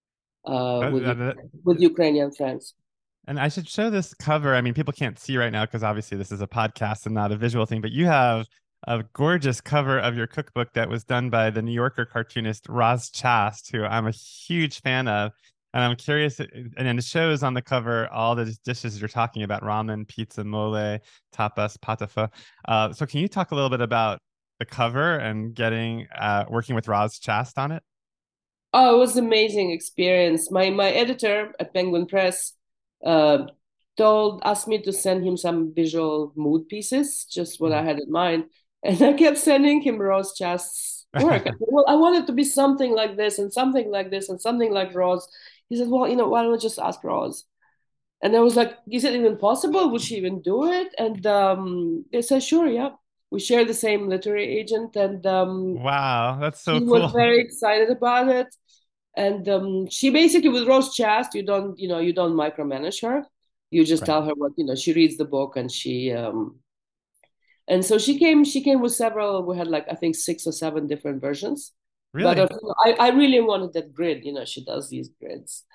uh, Uh, with uh, with Ukrainian friends. And I should show this cover. I mean, people can't see right now because obviously this is a podcast and not a visual thing, but you have a gorgeous cover of your cookbook that was done by the New Yorker cartoonist Roz Chast, who I'm a huge fan of. And I'm curious, and it shows on the cover all the dishes you're talking about: ramen, pizza, mole, tapas, patafa. Uh, so can you talk a little bit about the cover and getting uh, working with Roz Chast on it? Oh, it was an amazing experience. My my editor at Penguin Press uh, told asked me to send him some visual mood pieces, just what I had in mind, and I kept sending him Roz Chast's work. I said, well, I want it to be something like this and something like this and something like Roz. He said, well, you know, why don't we just ask Roz? And I was like, is it even possible? Would she even do it? And um, they said, sure, yeah. We share the same literary agent, and um, Wow, that's so she was cool. very excited about it. And um, she basically, with Roz Chast, you don't, you know, you don't micromanage her. You just Right. tell her what, you know, she reads the book, and she, um, and so she came, she came with several. We had like I think six or seven different versions. But Really? uh, I, I really wanted that grid. You know, she does these grids,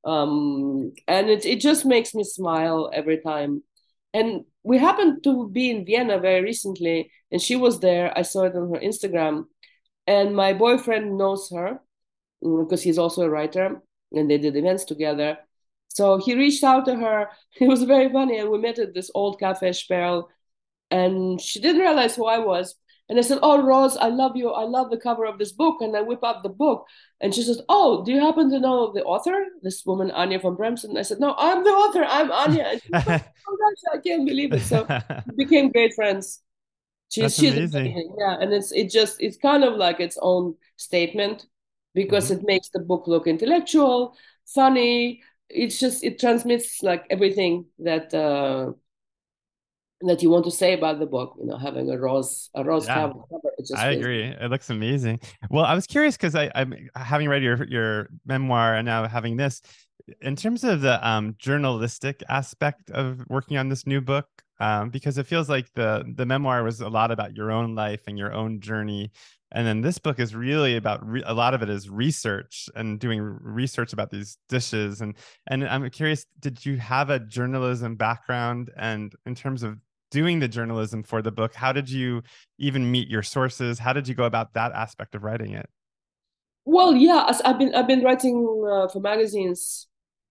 um, and it it just makes me smile every time. And we happened to be in Vienna very recently, and she was there. I saw it on her Instagram, and my boyfriend knows her because he's also a writer, and they did events together. So he reached out to her. It was very funny, and we met at this old cafe Sperl, and she didn't realize who I was. And I said, "Oh, Rose, I love you. I love the cover of this book." And I whip out the book, and she says, "Oh, do you happen to know the author? This woman, Anya von Bremsen." I said, "No, I'm the author. I'm Anya." And she said, "Oh gosh, I can't believe it." So we became great friends. She's That's she's amazing. amazing, yeah, and it's it just it's kind of like its own statement because Mhm. it makes the book look intellectual, funny. It's just it transmits like everything that uh, that you want to say about the book. You know, having a rose a rose Yeah, cover, it just I feels agree. good. It looks amazing. Well, I was curious because I I'm having read your your memoir and now having this. In terms of the um, journalistic aspect of working on this new book, um, because it feels like the the memoir was a lot about your own life and your own journey, and then this book is really about re- a lot of it is research and doing research about these dishes. And and I'm curious, did you have a journalism background? And in terms of doing the journalism for the book, how did you even meet your sources? How did you go about that aspect of writing it? Well, yeah, as I've been I've been writing uh, for magazines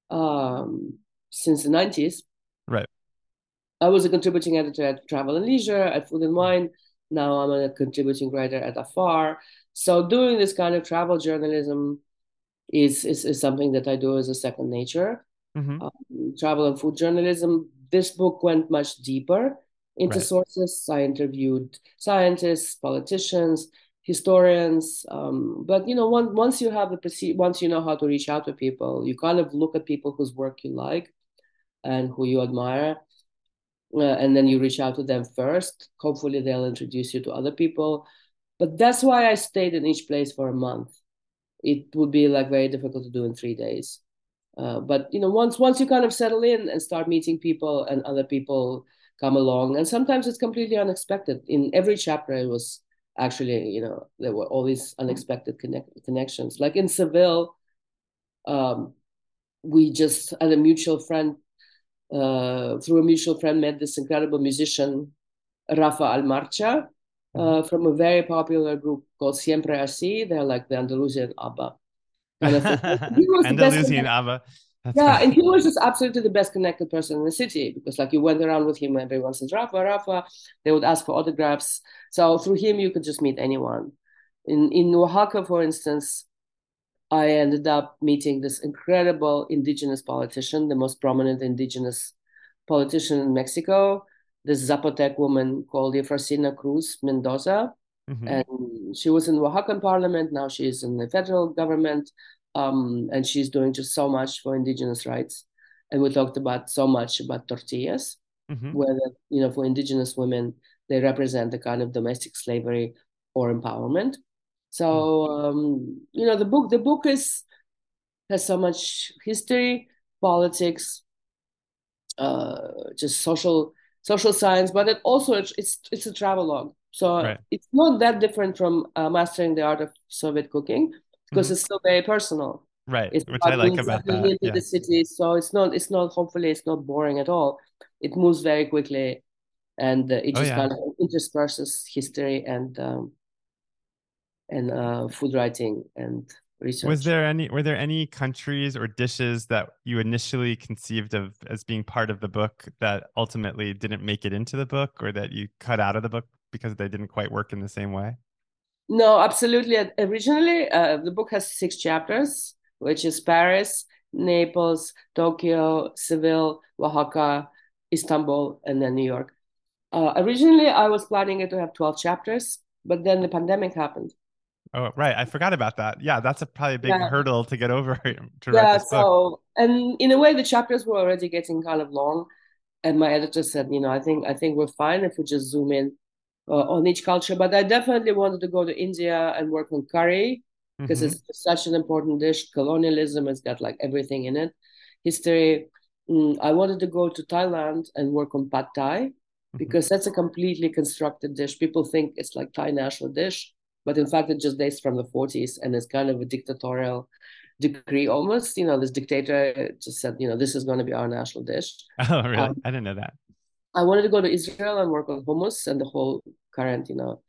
um, since the nineties. Right. I was a contributing editor at Travel and Leisure, at Food and Wine. Now I'm a contributing writer at Afar. So doing this kind of travel journalism is, is, is something that I do as a second nature. Mm-hmm. Um, travel and food journalism. This book went much deeper into Right. sources. I interviewed scientists, politicians, historians. Um, but you know, once once you have the once you know how to reach out to people, you kind of look at people whose work you like and who you admire, uh, and then you reach out to them first. Hopefully, they'll introduce you to other people. But that's why I stayed in each place for a month. It would be like very difficult to do in three days. Uh, but you know, once once you kind of settle in and start meeting people, and other people come along, and sometimes it's completely unexpected. In every chapter, it was actually, you know, there were all these unexpected connect- connections. Like in Seville, um, we just had a mutual friend, uh, through a mutual friend, met this incredible musician, Rafa Almarcha, Mm-hmm. uh, from a very popular group called Siempre Así. They're like the Andalusian ABBA kind of thing. He was the best. Andalusian ABBA. That's Yeah, funny. and he was just absolutely the best connected person in the city because, like, you went around with him, everyone says Rafa, Rafa. They would ask for autographs. So through him, you could just meet anyone. In in Oaxaca, for instance, I ended up meeting this incredible indigenous politician, the most prominent indigenous politician in Mexico, this Zapotec woman called Efrosina Cruz Mendoza. Mm-hmm. And she was in the Oaxacan parliament. Now she's in the federal government. Um, and she's doing just so much for indigenous rights. And we talked about so much about tortillas, Mm-hmm. whether, you know, for indigenous women, they represent the kind of domestic slavery or empowerment. So um, you know, the book the book is has so much history, politics, uh, just social social science, but it also it's it's, it's a travelogue. So Right. it's not that different from uh, mastering the art of Soviet cooking because Mm-hmm. it's still very personal. Right. It's Which I about like being about settling that. into Yeah. the city. So it's not, it's not, hopefully it's not boring at all. It moves very quickly and uh, it Oh just yeah. kind of intersperses history and, um, and uh, food writing and Was research. there any were there any countries or dishes that you initially conceived of as being part of the book that ultimately didn't make it into the book or that you cut out of the book because they didn't quite work in the same way? No, absolutely. Originally, uh, the book has six chapters, which is Paris, Naples, Tokyo, Seville, Oaxaca, Istanbul, and then New York. Uh, originally, I was planning it to have twelve chapters, but then the pandemic happened. Oh, right. I forgot about that. Yeah, that's a probably a big Yeah. hurdle to get over to write Yeah. this book. So, and in a way, the chapters were already getting kind of long. And my editor said, you know, I think I think we're fine if we just zoom in uh, on each culture. But I definitely wanted to go to India and work on curry because Mm-hmm. it's such an important dish. Colonialism has got like everything in it. History. Mm, I wanted to go to Thailand and work on pad Thai Mm-hmm. because that's a completely constructed dish. People think it's like Thai national dish, but in fact, it just dates from the forties and it's kind of a dictatorial decree almost. You know, this dictator just said, you know, this is going to be our national dish. Oh, really? Um, I didn't know that. I wanted to go to Israel and work on hummus and the whole current, you know,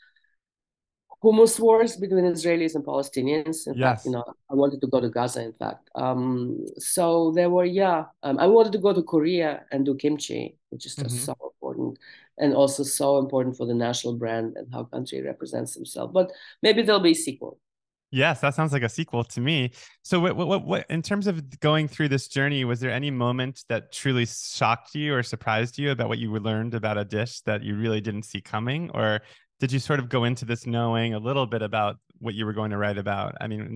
hummus wars between Israelis and Palestinians. In fact, you Yes. know, I wanted to go to Gaza, in fact. Um, so there were, yeah, um, I wanted to go to Korea and do kimchi, which is just Mm-hmm. so important and also so important for the national brand and how country represents themselves. But maybe there'll be a sequel. Yes, that sounds like a sequel to me. So, what, what, what, in terms of going through this journey, was there any moment that truly shocked you or surprised you about what you learned about a dish that you really didn't see coming? Or did you sort of go into this knowing a little bit about what you were going to write about? I mean,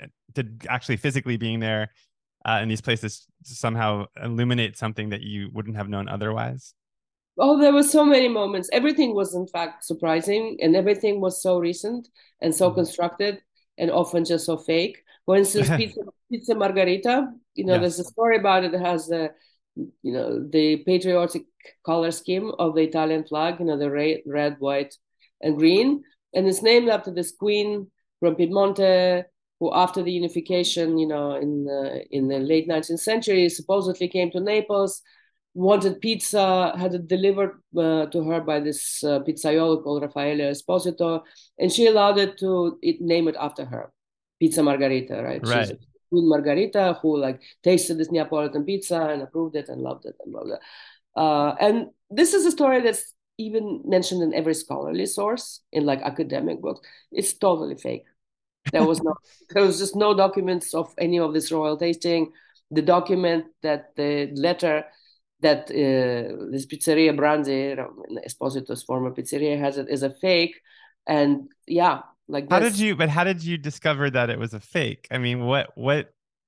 did actually physically being there uh, in these places somehow illuminate something that you wouldn't have known otherwise? Oh, there were so many moments. Everything was, in fact, surprising, and everything was so recent and so Mhm. constructed, and often just so fake. For instance, pizza, pizza margarita. You know, there's a Yes. story about it that has the, you know, the patriotic color scheme of the Italian flag. You know, the red, red, white, and green, and it's named after this queen from Piedmonte, who, after the unification, you know, in the in the late nineteenth century, supposedly came to Naples, wanted pizza, had it delivered uh, to her by this uh, pizzaiolo called Raffaele Esposito, and she allowed it to it, name it after her, Pizza Margarita, right? She's Right. a Queen Margarita who like tasted this Neapolitan pizza and approved it and loved it and blah blah. Uh, and this is a story that's even mentioned in every scholarly source in like academic books. It's totally fake. There was no, there was just no documents of any of this royal tasting. The document that the letter that uh, this pizzeria Brandy, Esposito's former pizzeria, has it is a fake, and yeah, like How did this. you, but how did you discover that it was a fake? I mean, what, what,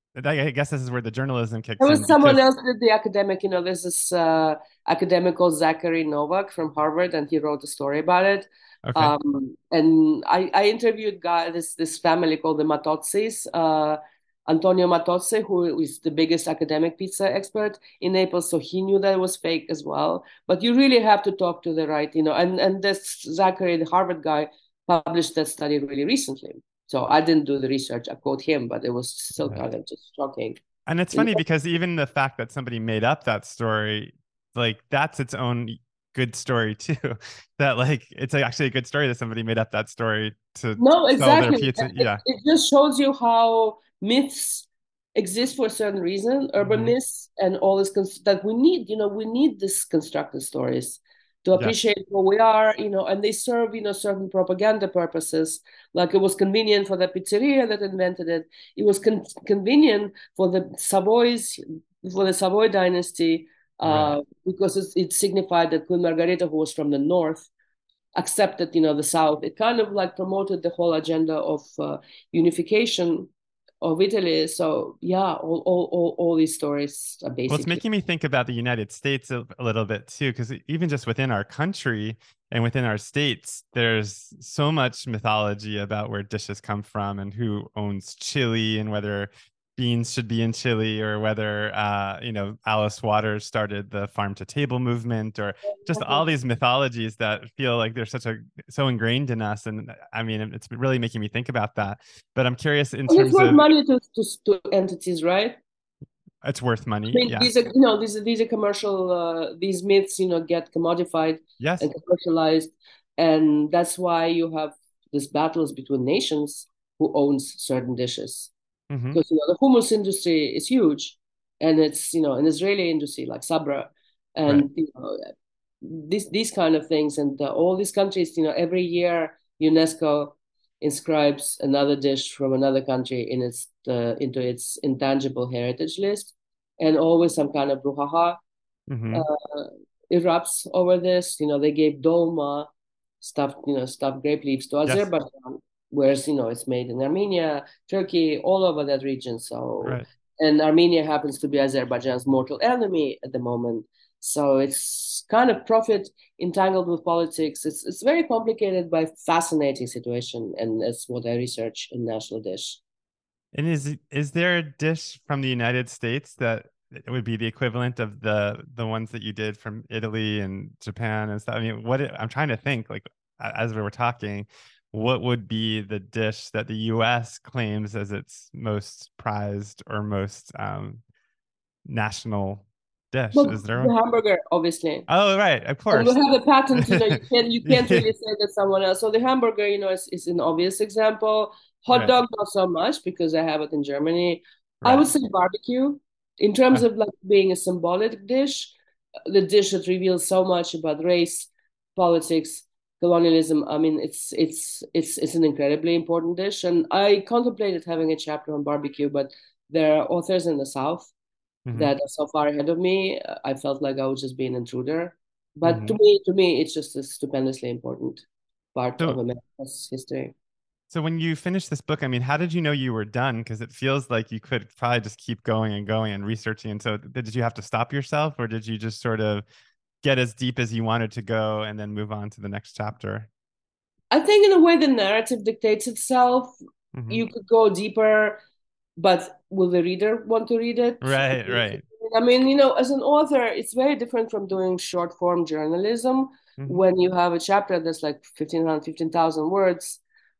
I guess this is where the journalism There kicks in was someone because, else did the academic, you know, there's this uh, academic called Zachary Novak from Harvard, and he wrote a story about it. okay. Um, and I, I interviewed guy this this family called the Matozzis, uh, Antonio Matozzi, who is the biggest academic pizza expert in Naples, so he knew that it was fake as well. But you really have to talk to the right, you know, and and this Zachary, the Harvard guy, published that study really recently. So I didn't do the research, I quote him, but it was still Right. kind of just shocking. And it's You funny know? because even the fact that somebody made up that story, like that's its own good story too. That like it's actually a good story that somebody made up that story to No, sell their exactly. pizza. It, Yeah. it just shows you how myths exist for a certain reason, urban Hmm. myths, and all this cons- that we need. You know, we need these constructed stories to Yes. appreciate who we are. You know, and they serve you know certain propaganda purposes. Like it was convenient for the pizzeria that invented it. It was con- convenient for the Savoys, for the Savoy dynasty, Right. uh, because it, it signified that Queen Margherita, who was from the north, accepted, you know, the South. It kind of like promoted the whole agenda of uh, unification of Italy. So yeah, all, all, all, all these stories are Well, it's basically. making me think about the United States a, a little bit too, because even just within our country and within our states, there's so much mythology about where dishes come from and who owns chili and whether beans should be in Chile, or whether uh, you know, Alice Waters started the farm to table movement, or just all these mythologies that feel like they're such a so ingrained in us. And I mean, it's really making me think about that. But I'm curious in And it's terms worth of money to, to to entities, right? it's worth I money. mean, Yeah. these are, you know, these are these are commercial. Uh, these myths, you know, get commodified Yes. and commercialized, and that's why you have these battles between nations who owns certain dishes. Mm-hmm. Because, you know, the hummus industry is huge, and it's, you know, an Israeli industry like Sabra, Right. and you know, these these kind of things, and uh, all these countries, you know, every year UNESCO inscribes another dish from another country in its uh, into its intangible heritage list, and always some kind of brouhaha Mm-hmm. uh, erupts over this. You know, they gave dolma, stuffed, you know, stuffed grape leaves to Yes. Azerbaijan, whereas, you know, it's made in Armenia, Turkey, all over that region. So, Right. and Armenia happens to be Azerbaijan's mortal enemy at the moment. So it's kind of profit entangled with politics. It's it's very complicated but fascinating situation, and that's what I research in National Dish. And is is there a dish from the United States that it would be the equivalent of the the ones that you did from Italy and Japan and stuff? I mean, what it, I'm trying to think, like as we were talking, what would be the dish that the U S claims as its most prized or most um, national dish? Well, Is there the one? hamburger, obviously. Oh, right, of And we course. have a patent, you know, you can't you can't really say that someone else. So the hamburger, you know, is, is an obvious example. Hot Right, dog, not so much because I have it in Germany. I would right. say barbecue, in terms Uh, of like being a symbolic dish, the dish that reveals so much about race, politics, colonialism. I mean, it's it's it's it's an incredibly important dish, and I contemplated having a chapter on barbecue, but there are authors in the South mhm, that are so far ahead of me. I felt like I would just be an intruder. But to mhm. me, to me, it's just a stupendously important part of So America's history. So when you finished this book, I mean, how did you know you were done? Because it feels like you could probably just keep going and going and researching. And so did you have to stop yourself, or did you just sort of get as deep as you wanted to go and then move on to the next chapter? I think in a way the narrative dictates itself. Hmm. You could go deeper, but will the reader want to read it? Right, right. I mean, you know, as an author, it's very different from doing short form journalism. Hmm. When you have a chapter that's like fifteen hundred, fifteen thousand words,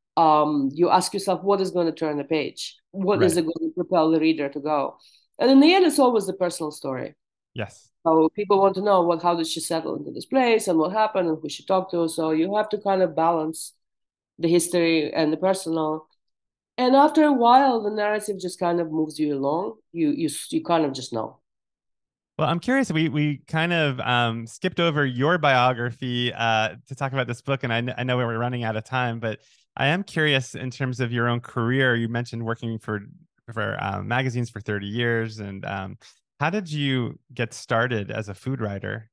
um, you ask yourself, what is going to turn the page? What is Right. it going to propel the reader to go? And in the end, it's always the personal story. Yes. So people want to know what, how did she settle into this place and what happened and who she talked to. So you have to kind of balance the history and the personal. And after a while, the narrative just kind of moves you along. You you you kind of just know. Well, I'm curious. We we kind of um, skipped over your biography uh, to talk about this book, and I, kn- I know we were running out of time, but I am curious in terms of your own career. You mentioned working for for um, magazines for thirty years, and um, how did you get started as a food writer?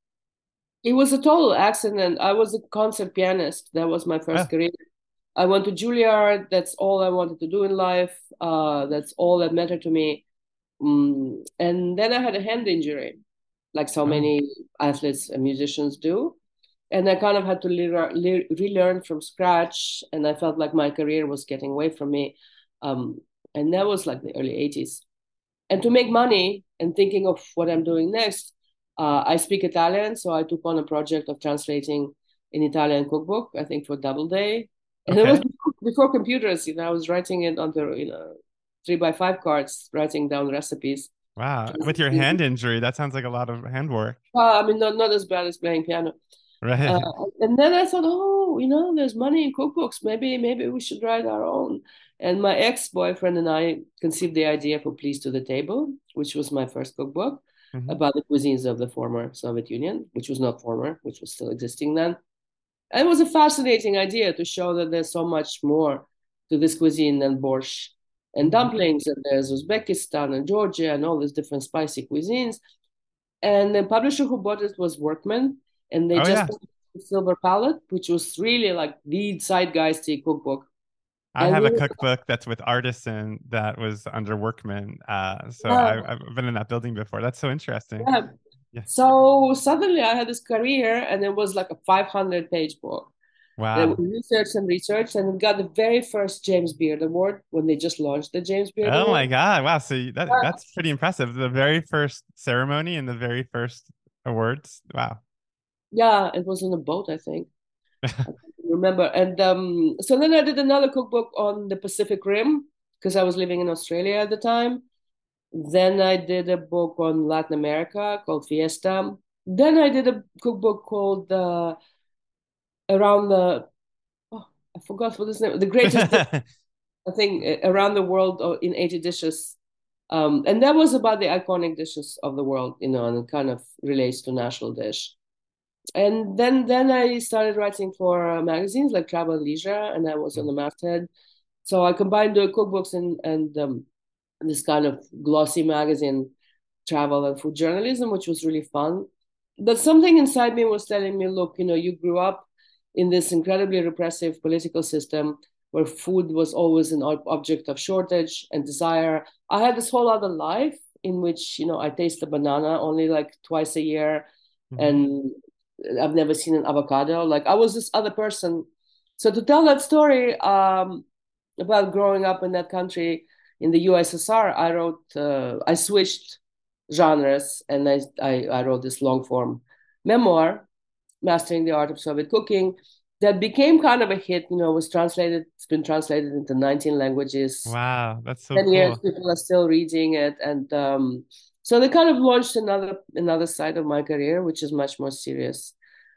It was a total accident. I was a concert pianist. That was my Oh, first career. I went to Juilliard. That's all I wanted to do in life. Uh, that's all that mattered to me. Mm, and then I had a hand injury, like so oh, many athletes and musicians do. And I kind of had to le- le- relearn from scratch. And I felt like my career was getting away from me. Um, and that was like the early eighties. And to make money and thinking of what I'm doing next, uh, I speak Italian. So I took on a project of translating an Italian cookbook, I think for Doubleday. And it was okay. before, before computers, you know, I was writing it onto, you know, three by five cards, writing down recipes. Wow. With your hand injury, that sounds like a lot of handwork. Well, I mean, not, not as bad as playing piano. Uh, Right. and then I thought, oh, you know, there's money in cookbooks. Maybe, maybe we should write our own. And my ex-boyfriend and I conceived the idea for Please to the Table, which was my first cookbook Hmm. about the cuisines of the former Soviet Union, which was not former, which was still existing then. And it was a fascinating idea to show that there's so much more to this cuisine than borscht and Hmm. dumplings, and there's Uzbekistan and Georgia and all these different spicy cuisines. And the publisher who bought it was Workman, and they Oh, just yeah. published Silver Palette, which was really like the zeitgeisty cookbook. I And have we a were, cookbook that's with Artisan that was under Workman. Uh, so yeah, I, I've been in that building before. That's so interesting. yeah. Yeah. So suddenly I had this career, and it was like a five hundred page book. Wow. Researched and researched and got the very first James Beard Award when they just launched the James Beard Oh my Award. God. Wow. So that Yeah, that's pretty impressive. The very first ceremony and the very first awards. Wow. yeah, it was on a boat, I think. I can't remember. And um, so then I did another cookbook on the Pacific Rim because I was living in Australia at the time. Then I did a book on Latin America called Fiesta. Then I did a cookbook called uh, Around the, oh, I forgot what his name, The Greatest Dish, I think, uh, Around the World uh, in eighty dishes. Um, and that was about the iconic dishes of the world, you know, and it kind of relates to national dish. And then then I started writing for uh, magazines like Travel and Leisure, and I was on the masthead. So I combined the cookbooks and and um, this kind of glossy magazine, travel and food journalism, which was really fun. But something inside me was telling me, look, you know, you grew up in this incredibly repressive political system where food was always an object of shortage and desire. I had this whole other life in which, you know, I taste a banana only like twice a year, Mhm. and I've never seen an avocado. Like I was this other person. So to tell that story um, about growing up in that country in the U S S R, I wrote, uh, I switched genres, and I, I, I wrote this long form memoir, Mastering the Art of Soviet Cooking, that became kind of a hit. You know, was translated, it's been translated into nineteen languages. Wow. That's so ten years, cool. people are still reading it. And um, so they kind of launched another another side of my career, which is much more serious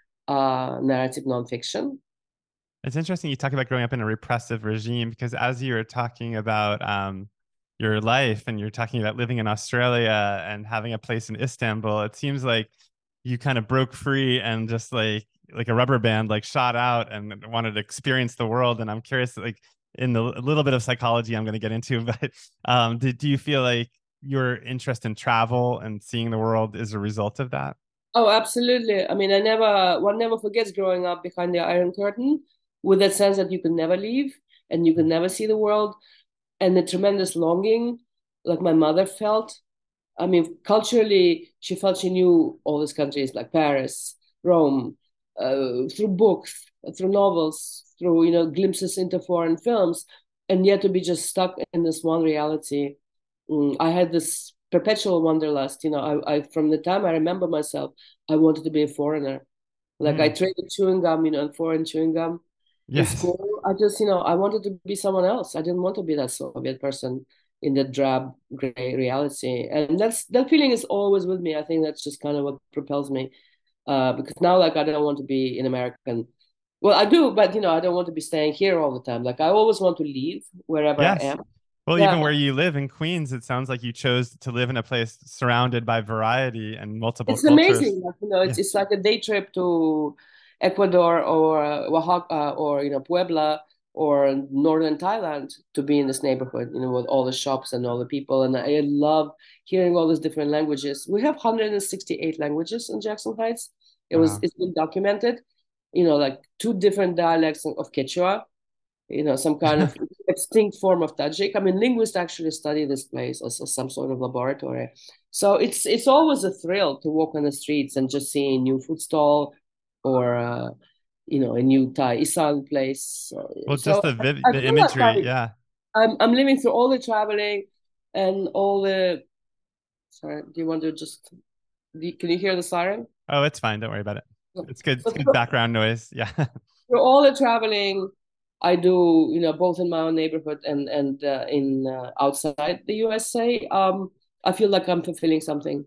uh, narrative nonfiction. It's interesting you talk about growing up in a repressive regime because as you were talking about um, your life and you're talking about living in Australia and having a place in Istanbul, it seems like you kind of broke free and just like like a rubber band, like shot out and wanted to experience the world. And I'm curious, like in the a little bit of psychology I'm going to get into, but um, did do you feel like your interest in travel and seeing the world is a result of that? Oh, absolutely. I mean, I never, one never forgets growing up behind the Iron Curtain with that sense that you can never leave and you can never see the world, and the tremendous longing like my mother felt. I mean, culturally, she felt she knew all these countries like Paris, Rome, uh, through books, through novels, through, you know, glimpses into foreign films, and yet to be just stuck in this one reality. Mm, I had this perpetual wanderlust. You know, I, I from the time I remember myself, I wanted to be a foreigner. Like I Mm, traded chewing gum, you know, and foreign chewing gum in yes. school. I just, you know, I wanted to be someone else. I didn't want to be that Soviet person in the drab gray reality. And that's that feeling is always with me. I think that's just kind of what propels me. Uh, because now like I don't want to be in American. Well, I do, but you know, I don't want to be staying here all the time. Like I always want to leave wherever I Yes. am. Well, even Yeah. where you live in Queens, it sounds like you chose to live in a place surrounded by variety and multiple It's cultures. amazing. Like, you know, Yeah. it's it's like a day trip to Ecuador or uh, Oaxaca or you know Puebla or northern Thailand to be in this neighborhood, you know, with all the shops and all the people. And I love hearing all these different languages. We have one hundred sixty-eight languages in Jackson Heights. It was Wow. it's been documented, you know, like two different dialects of Quechua, you know, some kind of extinct form of Tajik. I mean, linguists actually study this place as, as some sort of laboratory. So it's it's always a thrill to walk on the streets and just see a new food stall or uh, you know a new Thai Isan place. Well, So just the I, vid- I the feel like imagery. I, Yeah. I'm I'm living through all the traveling and all the. Sorry, do you want to just? Do you- Can you hear the siren? Oh, it's fine. Don't worry about it. It's good. It's So good background noise. Yeah. for all the traveling I do, you know, both in my own neighborhood and and uh, in uh, outside the U S A, um, I feel like I'm fulfilling something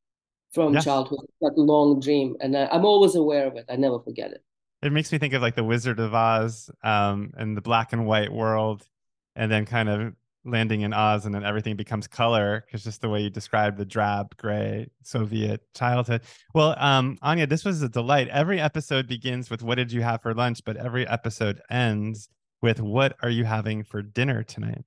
from Yes. childhood, that long dream, and I, I'm always aware of it. I never forget it. It makes me think of like the Wizard of Oz, um, and the black and white world, and then kind of landing in Oz, and then everything becomes color because just the way you described the drab gray Soviet childhood. Well, um, Anya, this was a delight. Every episode begins with "What did you have for lunch?" but every episode ends with "What are you having for dinner tonight?"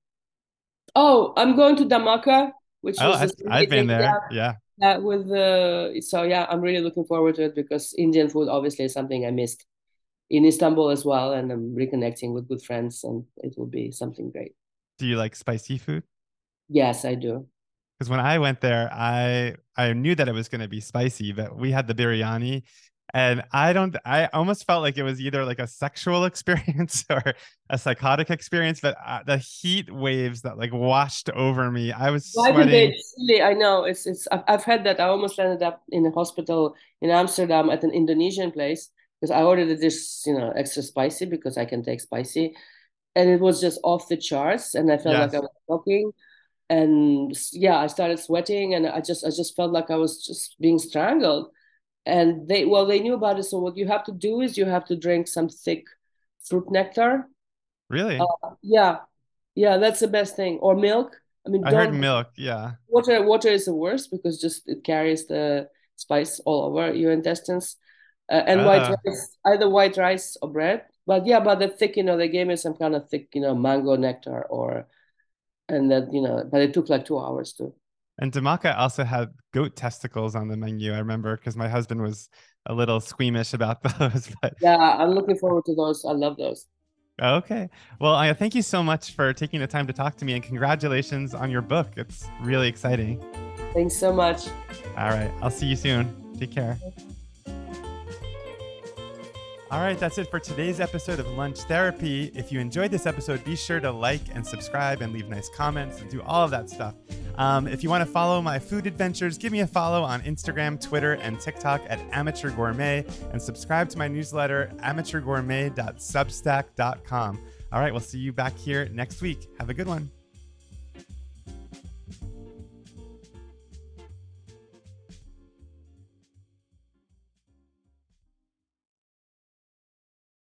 Oh, I'm going to Dhamaka, which Oh, was I've this I've been amazing, there. yeah, Yeah. that with the so yeah, I'm really looking forward to it because Indian food obviously is something I missed in Istanbul as well, and I'm reconnecting with good friends, and it will be something great. Do you like spicy food? Yes, I do. Because when I went there, I I knew that it was going to be spicy, but we had the biryani, And I don't, I almost felt like it was either like a sexual experience or a psychotic experience, but uh, the heat waves that like washed over me, I was Vitamin sweating. D, really, I know it's it's. I've, I've had that. I almost ended up in a hospital in Amsterdam at an Indonesian place because I ordered this, you know, extra spicy because I can take spicy, and it was just off the charts, and I felt like I Yes. was choking, and yeah, I started sweating, and I just I just felt like I was just being strangled, and they well they knew about it. So what you have to do is you have to drink some thick fruit nectar. Really? Uh, yeah, yeah, that's the best thing, or milk. I mean, I heard don't milk. Yeah. water water is the worst because just it carries the spice all over your intestines, uh, and white Uh, rice, either white rice or bread, but yeah, but the thick, you know, they gave me some kind of thick, you know, mango nectar, or and that, you know, but it took like two hours too. and Damaka also had goat testicles on the menu. I remember because my husband was a little squeamish about those, but Yeah, I'm looking forward to those. I love those. okay. Well, I thank you so much for taking the time to talk to me and congratulations on your book. It's really exciting. Thanks so much. All right. I'll see you soon. Take care. All right, that's it for today's episode of Lunch Therapy. If you enjoyed this episode, be sure to like and subscribe and leave nice comments and do all of that stuff. Um, if you want to follow my food adventures, give me a follow on Instagram, Twitter, and TikTok at Amateur Gourmet, and subscribe to my newsletter, amateur gourmet dot substack dot com. All right, we'll see you back here next week. Have a good one.